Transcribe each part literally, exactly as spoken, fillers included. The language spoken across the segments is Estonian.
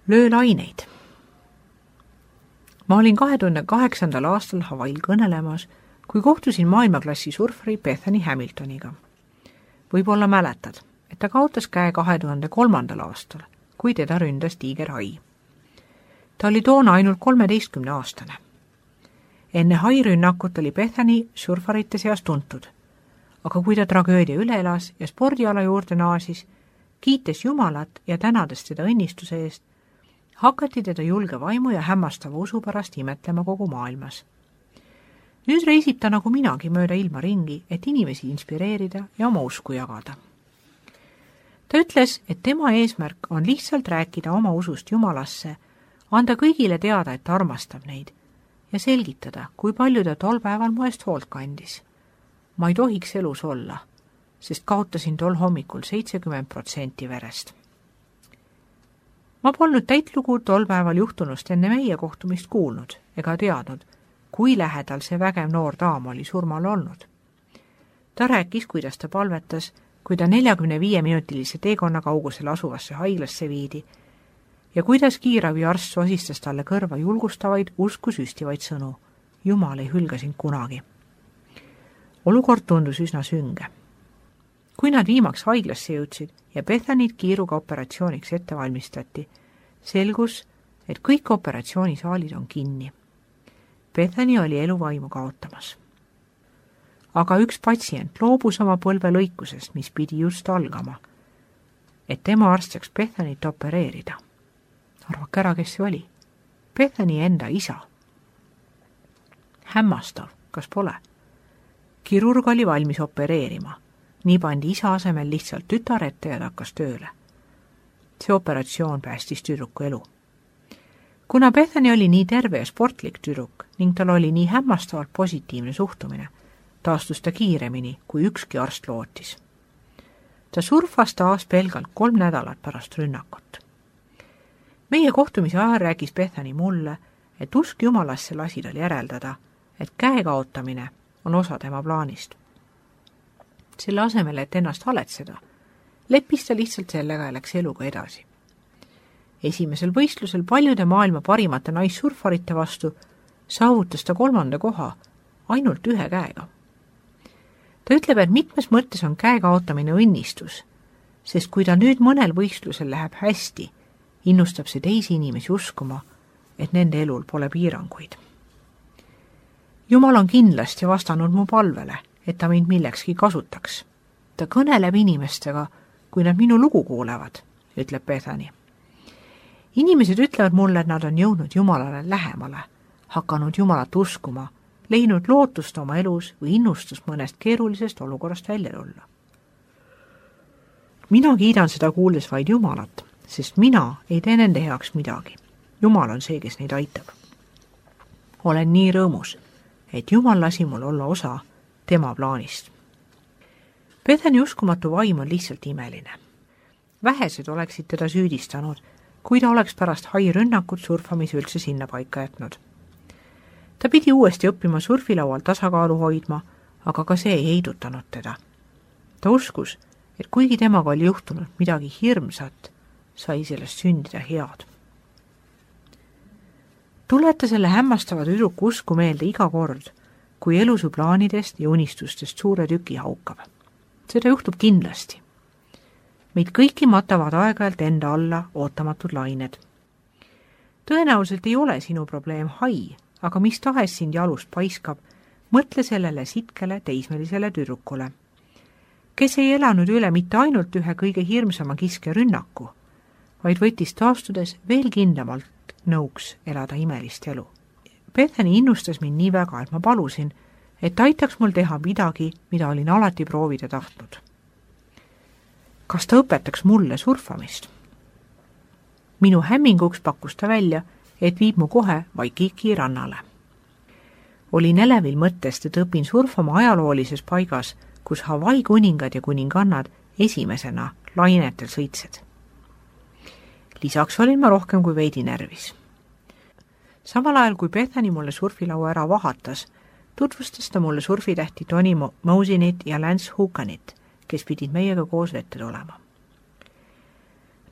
löö laineid. Ma olin kahe tuhande kaheksandal aastal Hawaiil kõnelemas, kui kohtusin maailmaklassi surfari Bethany Hamiltoniga. Võib-olla mäletad, et ta kaotas käe kahe tuhande kolmandal aastal, kui teda ründas tiigerhai. Ta oli toona ainult kolmeteistkümne aastane. Enne hairünnakut oli Bethany surfarite seas tuntud, aga kui ta tragöödia üle elas ja spordiala juurde naasis, kiites Jumalat ja tänades teda õnnistuse eest, hakati teda julge vaimu ja hämmastava usu pärast imetlema kogu maailmas. Nüüd reisib ta nagu minagi mööda ilma ringi, et inimesi inspireerida ja oma usku jagada. Ta ütles, et tema eesmärk on lihtsalt rääkida oma usust Jumalasse, anda kõigile teada, et ta armastab neid ja selgitada, kui palju ta tol päeval mu eest hoolt kandis. Ma ei tohiks elus olla, sest kaotasin tol hommikul seitsekümmend protsenti verest. Ma polnud täitlugu tol päeval juhtunust enne meie kohtumist kuulnud ega teadnud, kui lähedal see vägev noor daam oli surmal olnud. Ta rääkis, kuidas ta palvetas, kui ta neljakümne viie minutilise teekonna kaugusel asuvasse haiglasse viidi ja kuidas kiirabiarst sosistas talle kõrva julgustavaid usku süstivaid sõnu. Jumal ei hülga sind kunagi. Olukord tundus üsna sünge. Kui nad viimaks haiglasse jõudsid ja Bethanit kiiruga operatsiooniks ette valmistati, selgus, et kõik operatsioonisaalid on kinni. Bethany oli eluvaimu kaotamas. Aga üks patsient loobus oma põlvelõikusest, mis pidi just algama, et tema arst saaks Bethanit opereerida. Arvake ära, kes see oli? Bethany enda isa. Hämmastav, kas pole? Kirurg oli valmis opereerima. Nii pandi isa asemel lihtsalt tütar ette ja ta hakkas tööle. See operatsioon päästis tüdruku elu. Kuna Bethany oli nii terve ja sportlik tüdruk ning tal oli nii hämmastavalt positiivne suhtumine, taastus ta kiiremini, kui ükski arst lootis. Ta surfas taas pelgalt kolm nädalat pärast rünnakut. Meie kohtumise ajal rääkis Bethany mulle, et usk Jumalasse lasi tal järeldada, et käe kaotamine on osa tema plaanist. Selle asemel, et ennast haletseda, leppis ta lihtsalt sellega ja läks eluga edasi. Esimesel võistlusel paljude maailma parimate naissurfarite vastu saavutas ta kolmanda koha ainult ühe käega. Ta ütleb, et mitmes mõttes on käe kaotamine õnnistus, sest kui ta nüüd mõnel võistlusel läheb hästi, innustab see teisi inimesi uskuma, et nende elul pole piiranguid. Jumal on kindlasti vastanud mu palvele, et ta mind millekski kasutaks. Ta kõneleb inimestega, kui nad minu lugu kuulevad, ütleb Bethany. Inimesed ütlevad mulle, et nad on jõudnud Jumalale lähemale, hakanud Jumalat uskuma, leidnud lootust oma elus või innustust mõnest keerulisest olukorrast välja tulla. Mina kiidan seda kuuldes vaid Jumalat, sest mina ei tee nende heaks midagi. Jumal on see, kes neid aitab. Olen nii rõõmus, et Jumal lasi mul olla osa tema plaanist. Bethany uskumatu vaim on lihtsalt imeline. Vähesed oleksid teda süüdistanud, kui ta oleks pärast hairünnakut surfamise üldse sinna paika jätnud. Ta pidi uuesti õppima surfilaual tasakaalu hoidma, aga ka see ei heidutanud teda. Ta uskus, et kuigi temaga oli juhtunud midagi hirmsat, sai sellest sündida head. Tuleta selle hämmastava tüdruku usku meelde iga kord, kui elu su plaanidest ja unistustest suure tüki haukab. Seda juhtub kindlasti. Meid kõiki matavad aeg-ajalt enda alla ootamatud lained. Tõenäoliselt ei ole sinu probleem hai, aga mis tahes sind jalust paiskab, mõtle sellele sitkele teismelisele tüdrukule, kes ei elanud üle mitte ainult ühe kõige hirmsama kiske rünnaku, vaid võttis taastudes veel kindlamalt nõuks elada imelist elu. Bethany innustas mind nii väga, et ma palusin, et aitaks mul teha midagi, mida olin alati proovida tahtnud. Kas ta õpetaks mulle surfamist? Minu hämminguks pakkus ta välja, et viib mu kohe Waikiki rannale. Olin elevil mõttest, et õpin surfama ajaloolises paigas, kus Hawaii kuningad ja kuningannad esimesena lainetel sõitsed. Lisaks olin ma rohkem kui veidi närvis. Samal ajal, kui Bethany mulle surfilaua ära vahatas, tutvustas ta mulle surfitähti Tony Mosinit ja Lance Hukanit, kes pidid meiega koos vette tulema.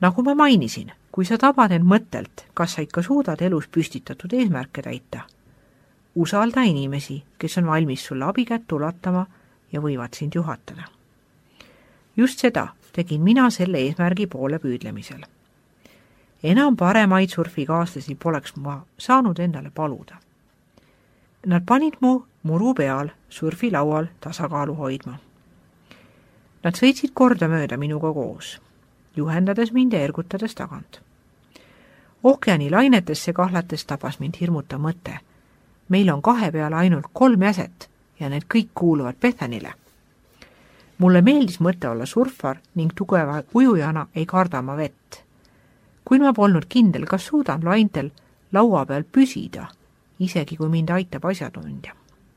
Nagu ma mainisin, kui sa tabad end mõttelt, kas sa ikka suudad elus püstitatud eesmärke täita, usalda inimesi, kes on valmis sulle abikätt ulatama ja võivad sind juhatada. Just seda tegin mina selle eesmärgi poole püüdlemisel. Enam paremaid surfikaaslasi poleks ma saanud endale paluda. Nad panid mu muru peal surfilaual tasakaalu hoidma. Nad sõitsid kordamööda minuga koos, juhendades mind ja ergutades tagant. Ookeani lainetesse kahlates tabas mind hirmuta mõte. Meil on kahe peale ainult kolm jäset ja need kõik kuuluvad Bethanile. Mulle meeldis mõte olla surfar ning tugeva ujujana ei karda ma vett. Kuid ma polnud kindel, kas suudan laintel laua peal püsida, isegi kui mind aitab asjatundja.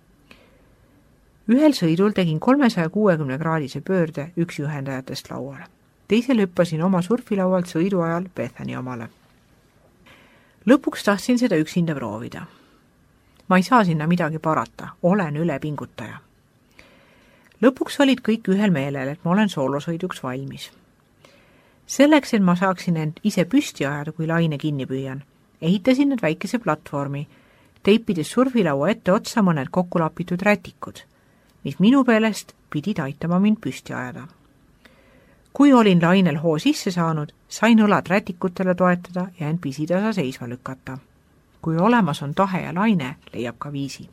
Ühel sõidul tegin kolmesaja kuuekümne kraadise pöörde üks juhendajatest lauale. Teisel hüppasin oma surfilaualt sõidu ajal Bethani omale. Lõpuks tahtsin seda üksinda proovida. Ma ei saa sinna midagi parata, olen ülepingutaja. Lõpuks olid kõik ühel meelel, et ma olen soolosõiduks valmis. Selleks, et ma saaksin end ise püsti ajada, kui laine kinni püüan, ehitasin need väikese platvormi, teipides surfilaua ette otsa mõned kokkulapitud rätikud, mis minu peelest pidid aitama mind püsti ajada. Kui olin lainel hoo sisse saanud, sain õlad rätikutele toetada ja end pisitasa seisva lükata. Kui olemas on tahe ja laine, leiab ka viisi.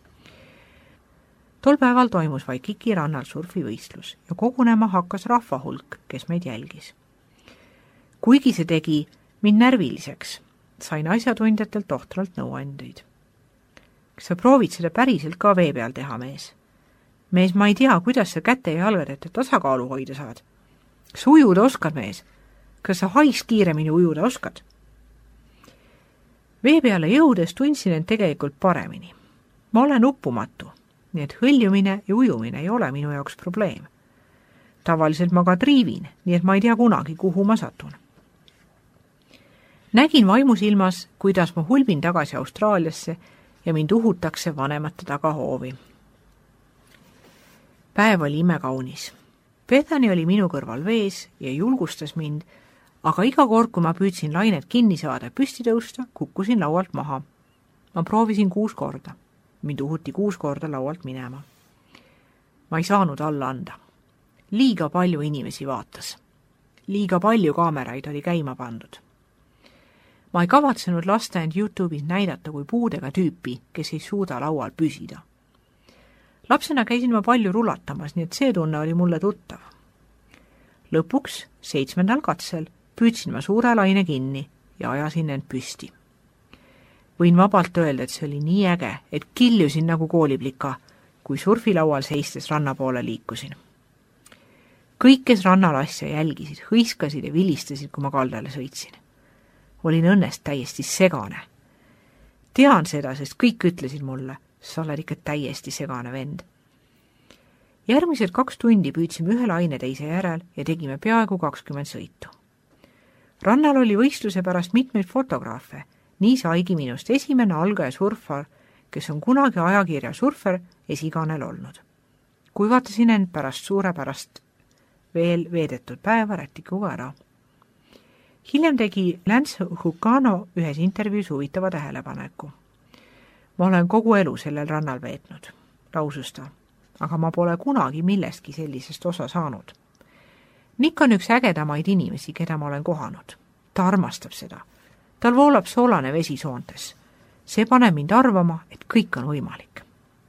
Tol päeval toimus Waikiki rannal surfivõistlus ja kogunema hakkas rahvahulk, kes meid jälgis. Kuigi see tegi mind närviliseks, sain asjatundjatelt tohtralt nõuandeid. Kas sa proovid seda päriselt ka vee peal teha, mees? Mees, ma ei tea, kuidas sa käte ja jalgad ette tasakaalu hoida saad. Kas ujuda oskad, mees? Kas sa haist kiiremini ujuda oskad? Vee peale jõudes tundsin end tegelikult paremini. Ma olen uppumatu, nii et hõljumine ja ujumine ei ole minu jaoks probleem. Tavaliselt ma ka triivin, nii et ma ei tea kunagi, kuhu ma satun. Nägin vaimusilmas, kuidas ma hulbin tagasi Austraaliasse ja mind uhutakse vanemate tagahoovi. Päev oli imekaunis. Bethany oli minu kõrval vees ja julgustas mind, aga iga kord, kui ma püüdsin lainet kinni saada ja püsti tõusta, kukkusin laualt maha. Ma proovisin kuus korda. Mind uhuti kuus korda laualt minema. Ma ei saanud alla anda. Liiga palju inimesi vaatas. Liiga palju kaameraid oli käima pandud. Ma ei kavatsenud lasta end YouTube'is näidata kui puudega tüüpi, kes ei suuda laual püsida. Lapsena käisin ma palju rulatamas, nii et see tunne oli mulle tuttav. Lõpuks, seitsmendal katsel, püüdsin ma suure laine kinni ja ajasin end püsti. Võin vabalt öelda, et see oli nii äge, et kiljusin nagu kooliplika, kui surfilaual seistes ranna poole liikusin. Kõik, kes rannal asja jälgisid, hõiskasid ja vilistasid, kui ma kaldale sõitsin. Olin õnnest täiesti segane. Tean seda, sest kõik ütlesid mulle, sa oled ikka täiesti segane vend. Järgmised kaks tundi püüdsime ühe laine teise järel ja tegime peaaegu kakskümmend sõitu. Rannal oli võistluse pärast mitmeid fotograafe, nii saigi minust esimene algaja surfar, kes on kunagi ajakirja surfer esikanel olnud. Kui vaatasin end pärast suurepärast veel veedetud päeva rätikuga ära. Hiljem tegi Lance Hukano ühes intervjuus huvitava tähelepaneku. Ma olen kogu elu sellel rannal veetnud, lausus ta, aga ma pole kunagi millestki sellisest osa saanud. Nick on üks ägedamaid inimesi, keda ma olen kohanud. Ta armastab seda. Tal voolab soolane vesi soontes. See paneb mind arvama, et kõik on võimalik.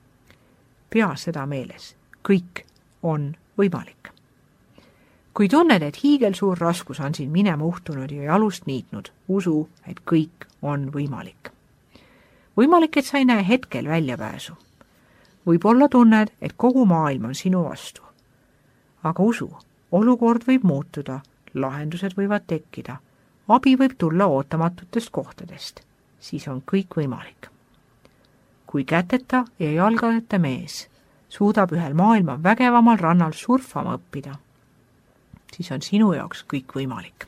Pea seda meeles. Kõik on võimalik. Kui tunned, et hiigelsuur raskus on siin minema uhtunud ja jalust niitnud, usu, et kõik on võimalik. Võimalik, et sa ei näe hetkel väljapääsu. Võib-olla tunned, et kogu maailm on sinu vastu. Aga usu, olukord võib muutuda, lahendused võivad tekkida, abi võib tulla ootamatutest kohtadest, siis on kõik võimalik. Kui käteta ja jalgadeta mees suudab ühel maailma vägevamal rannal surfama õppida, siis on sinu jaoks kõik võimalik.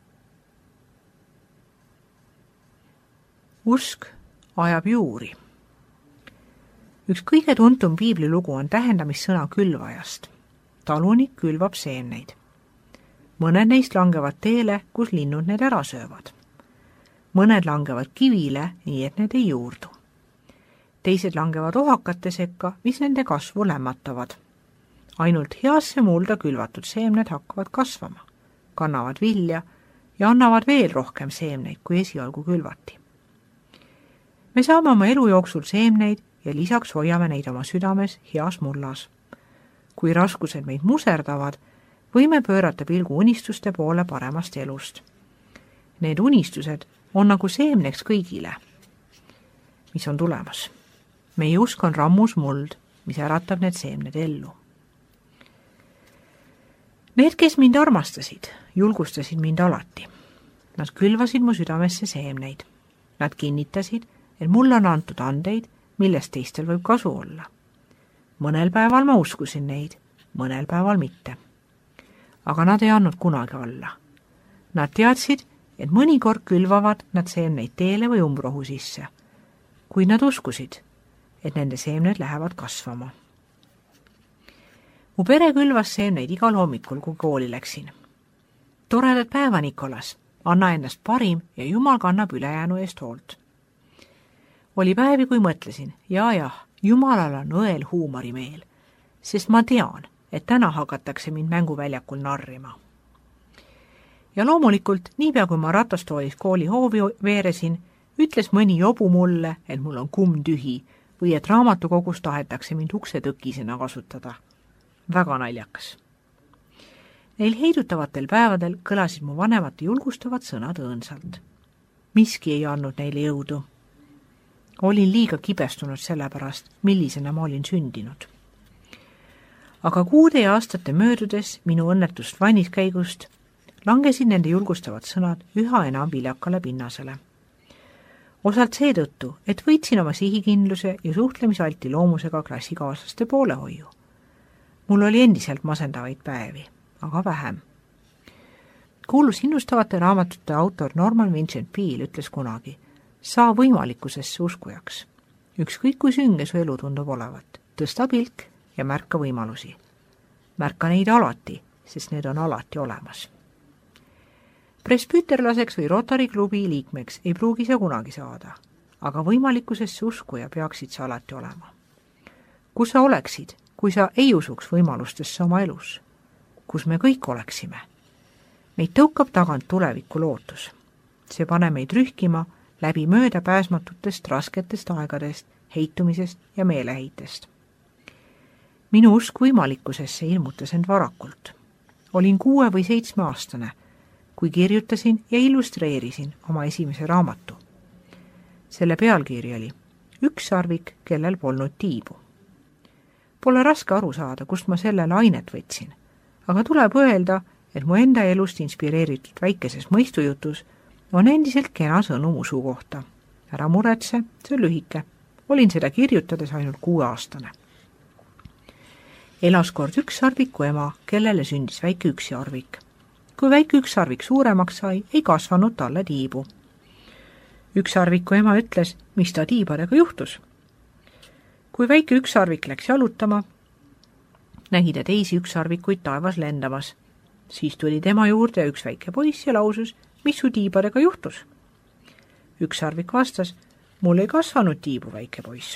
Usk ajab juuri. Üks kõige tuntum piiblilugu on tähendamissõna külvajast. Talunik külvab seemneid. mõned neist langevad teele, kus linnud need ära söövad. Mõned langevad kivile, nii et need ei juurdu. Teised langevad ohakate sekka, mis nende kasvu lämmatavad. Ainult heasse mulda külvatud seemned hakkavad kasvama, kannavad vilja ja annavad veel rohkem seemneid, kui esialgu külvati. Me saame oma elu jooksul seemneid ja lisaks hoiame neid oma südames heas mullas. Kui raskused meid muserdavad, võime pöörata pilgu unistuste poole paremast elust. Need unistused on nagu seemneks kõigile, mis on tulemas. Meie usk on rammus muld, mis äratab need seemned ellu. Need, kes mind armastasid, julgustasid mind alati. Nad külvasid mu südamesse seemneid. Nad kinnitasid, et mulle on antud andeid, millest teistel võib kasu olla. Mõnel päeval ma uskusin neid, mõnel päeval mitte. Aga nad ei andnud kunagi alla. Nad teadsid, et mõnikord külvavad nad seemneid teele või umbrohu sisse, kuid nad uskusid, et nende seemned lähevad kasvama. Mu pere külvas seemneid igal hommikul, kui kooli läksin. Toredat päeva, Nikolas, anna ennast parim ja Jumal kannab ülejäänu eest hoolt. Oli päevi, kui mõtlesin, ja jah, Jumalal on õel huumorimeel, sest ma tean, et täna hakatakse mind mänguväljakul narrima. Ja loomulikult, niipea kui ma ratastoolis kooli hoovi veeresin, ütles mõni jobu mulle, et mul on kumm tühi või et raamatukogus tahetakse mind uksetõkisena kasutada. Väga naljakas. Neil heidutavatel päevadel kõlasid mu vanemate julgustavad sõnad õõnsalt. Miski ei andnud neile jõudu. Olin liiga kibestunud sellepärast, millisena ma olin sündinud. Aga kuude ja aastate möödudes minu õnnetust vanniskäigust langesid nende julgustavad sõnad üha enam viljakale pinnasele. Osalt seetõttu, et võitsin oma sihikindluse ja suhtlemisalti loomusega klassikaaslaste poolehoiu. Mul oli endiselt masendavaid päevi, aga vähem. Kuulus innustavate raamatute autor Norman Vincent Peale ütles kunagi, saa võimalikkusesse uskujaks. Ükskõik kui sünge su elu tundub olevat, tõsta pilk ja märka võimalusi. Märka neid alati, sest need on alati olemas. Presbüterlaseks või Rotary klubi liikmeks ei pruugi sa kunagi saada, aga võimalikkusesse uskuja peaksid sa alati olema. Kus sa oleksid, kui sa ei usuks võimalustesse oma elus? Kus me kõik oleksime? Meid tõukab tagant tuleviku lootus. See pane meid rühkima läbi mööda pääsmatutest rasketest aegadest, heitumisest ja meeleheitest. Minu usk võimalikkusesse ilmutas end varakult. Olin kuue või seitsme aastane, kui kirjutasin ja illustreerisin oma esimese raamatu. Selle pealkiri oli Ükssarvik, kellel polnud tiibu. Pole raske aru saada, kust ma sellele ainet võtsin, aga tuleb öelda, et mu enda elust inspireeritud väikeses mõistujutus on endiselt kena sõnum usu kohta. Ära muretse, see on lühike. Olin seda kirjutades ainult kuue aastane. Elas kord ükssarviku ema, kellele sündis väike üksarvik. Kui väike ükssarvik suuremaks sai, ei kasvanud talle tiibu. Ükssarviku ema ütles, mis ta tiibadega juhtus. Kui väike ükssarvik läks jalutama, nägi ta teisi ükssarvikuid taevas lendamas. Siis tuli tema juurde üks väike poiss ja lausus, mis su tiibadega juhtus. Ükssarvik vastas, mul ei kasvanud tiibu, väike poiss.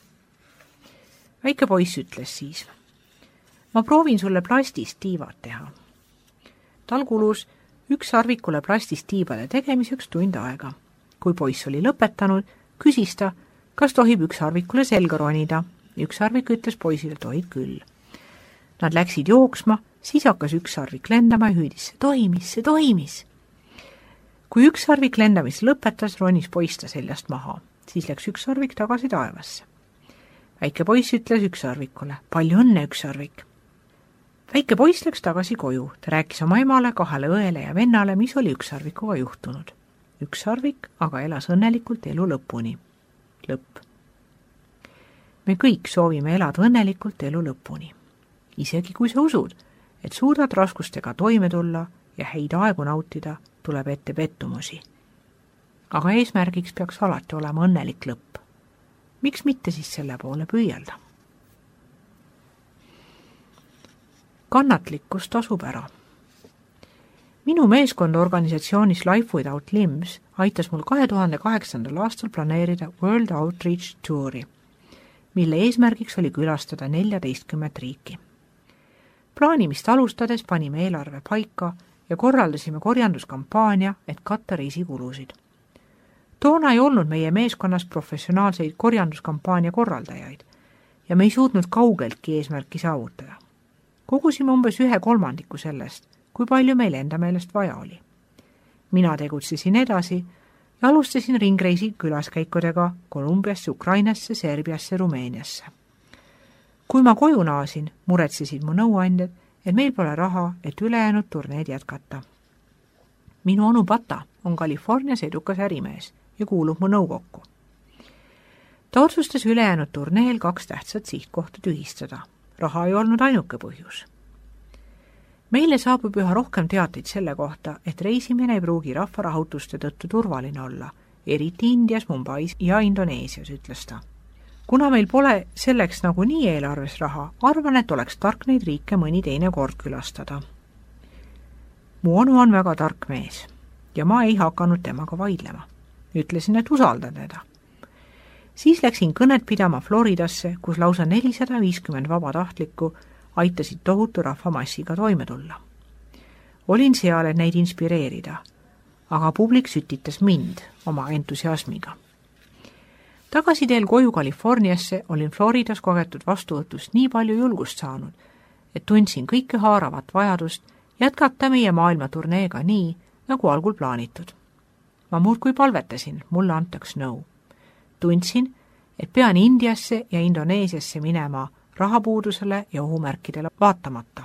Väike poiss ütles siis, ma proovin sulle plastist tiivad teha. Tal kulus ükssarvikule plastist tiibade tegemiseks tund aega. Kui poiss oli lõpetanud, küsis ta, kas tohib ükssarvikule selga ronida. Ükssarvik ütles poisile, tohib küll. Nad läksid jooksma, siis hakkas ükssarvik lendama ja hüüdis, see toimis, see toimis. Kui ükssarvik lendamis lõpetas, ronis poiss ta seljast maha. Siis läks ükssarvik tagasi taevasse. Väike poiss ütles ükssarvikule, palju õnne, ükssarvik. Väike poiss läks tagasi koju. Ta rääkis oma emale, kahele õele ja vennale, mis oli ükssarvikuga juhtunud. Ükssarvik aga elas õnnelikult elu lõpuni. Lõpp. Me kõik soovime elada õnnelikult elu lõpuni. Isegi kui sa usud, et suudad raskustega toime tulla ja häid aegu nautida, tuleb ette pettumusi. Aga eesmärgiks peaks alati olema õnnelik lõpp. Miks mitte siis selle poole püüelda? Kannatlikkus tasub ära. minu meeskond organisatsioonis Life Without Limbs aitas mul kahe tuhande kaheksandal aastal planeerida World Outreach Touri, mille eesmärgiks oli külastada neljateistkümmet riiki. Plaanimist alustades panime eelarve paika ja korraldasime korjanduskampaania, et katta reisikulusid. Toona ei olnud meie meeskonnas professionaalseid korjanduskampaania korraldajaid ja me ei suutnud kaugeltki eesmärki saavutada. Kogusime umbes ühe kolmandiku sellest, kui palju meil enda meelest vaja oli. Mina tegutsesin edasi ja alustasin ringreisi külaskäikudega Kolumbiasse, Ukrainasse, Serbiasse, Rumeeniasse. Kui ma koju naasin, muretsesid mu nõuandjad, et meil pole raha, et ülejäänud turneed jätkata. Minu onu Pata on Californias edukas ärimees ja kuulub mu nõukokku. Ta otsustas ülejäänud turneel kaks tähtsat sihtkohta tühistada. Raha ei olnud ainuke põhjus. Meile saabub üha rohkem teateid selle kohta, et reisimine ei pruugi rahvarahutuste tõttu turvaline olla, eriti Indias, Mumbais ja Indoneesias, ütles ta. Kuna meil pole selleks nagunii eelarves raha, arvan, et oleks tark neid riike mõni teine kord külastada. Mu onu on väga tark mees ja ma ei hakanud temaga vaidlema. Ütlesin, et usaldan teda. Siis läksin kõnet pidama Floridasse, kus lausa nelisada viiskümmend vabatahtlikku aitasid tohutu rahvamassiga toime tulla. Olin seal, et neid inspireerida, aga publik sütitas mind oma entusiasmiga. Tagasi teel koju Californiasse olin Floridas kogetud vastuvõtust nii palju julgust saanud, et tundsin kõike haaravat vajadust jätkata meie maailmaturneega nii, nagu algul plaanitud. Ma muudkui palvetasin, mulle antaks nõu. Tundsin, et pean Indiasse ja Indoneesiasse minema rahapuudusele ja ohumärkidele vaatamata.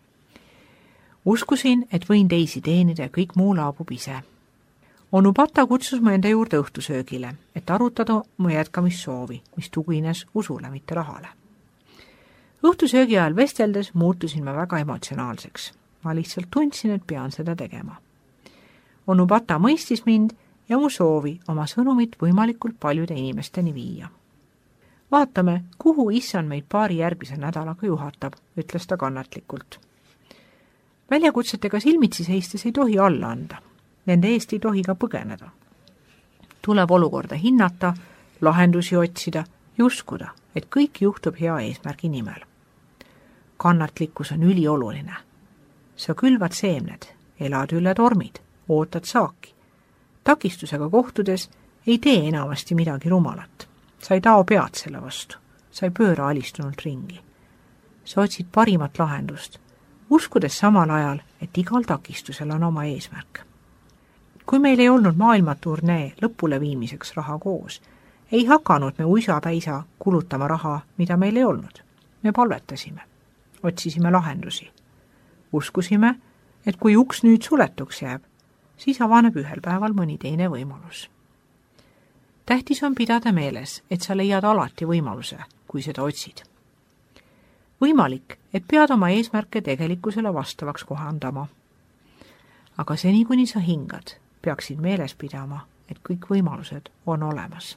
Uskusin, et võin teisi teenida ja kõik muu laabub ise. Onu Pata kutsus mu enda juurde õhtusöögile, et arutada mu jätkamissoovi, mis tugines usule, mitte rahale. Õhtusöögi ajal vesteldes muutusin ma väga emotsionaalseks. Ma lihtsalt tundsin, et pean seda tegema. Onu Pata mõistis mind ja mu soovi oma sõnumit võimalikult paljude inimesteni viia. Vaatame, kuhu issand meid paari järgmise nädalaga juhatab, ütles ta kannatlikult. Väljakutsetega silmitsi seistes ei tohi alla anda. Nende eest ei tohi ka põgeneda. Tuleb olukorda hinnata, lahendusi otsida ja uskuda, et kõik juhtub hea eesmärgi nimel. Kannatlikkus on ülioluline. Sa külvad seemned, elad üle tormid, ootad saaki. Takistusega kohtudes ei tee enamasti midagi rumalat. Sa ei tao pead selle vastu. Sa ei pööra alistunult ringi. Sa otsid parimat lahendust, uskudes samal ajal, et igal takistusel on oma eesmärk. Kui meil ei olnud maailmaturnee lõpule viimiseks raha koos, ei hakanud me uisapäisa kulutama raha, mida meil ei olnud. Me palvetasime, otsisime lahendusi. Uskusime, et kui uks nüüd suletuks jääb, siis avaneb ühel päeval mõni teine võimalus. Tähtis on pidada meeles, et sa leiad alati võimaluse, kui seda otsid. Võimalik, et pead oma eesmärke tegelikkusele vastavaks kohandama. Aga seni, kuni sa hingad, peaksid meeles pidama, et kõik võimalused on olemas.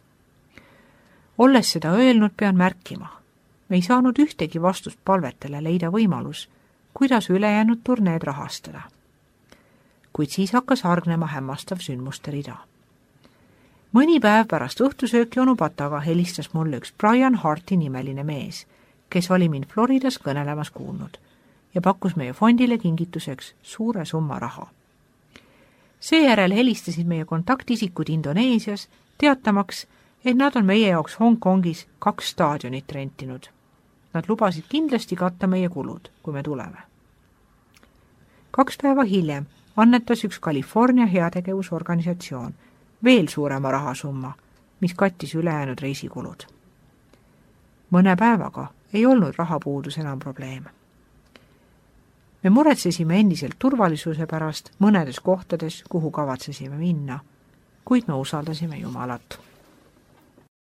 Olles seda öelnud, pean märkima. Me ei saanud ühtegi vastust palvetele leida võimalus, kuidas ülejäänud turneed rahastada. Kuid siis hakkas hargnema hämmastav sündmuste rida. Mõni päev pärast õhtusööki onu Pataga helistas mulle üks Brian Harti nimeline mees, kes oli mind Floridas kõnelemas kuulnud ja pakkus meie fondile kingituseks suure summa raha. Seejärel helistasid meie kontaktisikud Indoneesias, teatamaks, et nad on meie jaoks Hongkongis kaks staadionit rentinud. Nad lubasid kindlasti katta meie kulud, kui me tuleme. Kaks päeva hiljem annetas üks California heategevusorganisatsioon veel suurema rahasumma, mis kattis ülejäänud reisikulud. Mõne päevaga ei olnud rahapuudus enam probleem. Me muretsesime endiselt turvalisuse pärast mõnedes kohtades, kuhu kavatsesime minna, kuid me usaldasime Jumalat.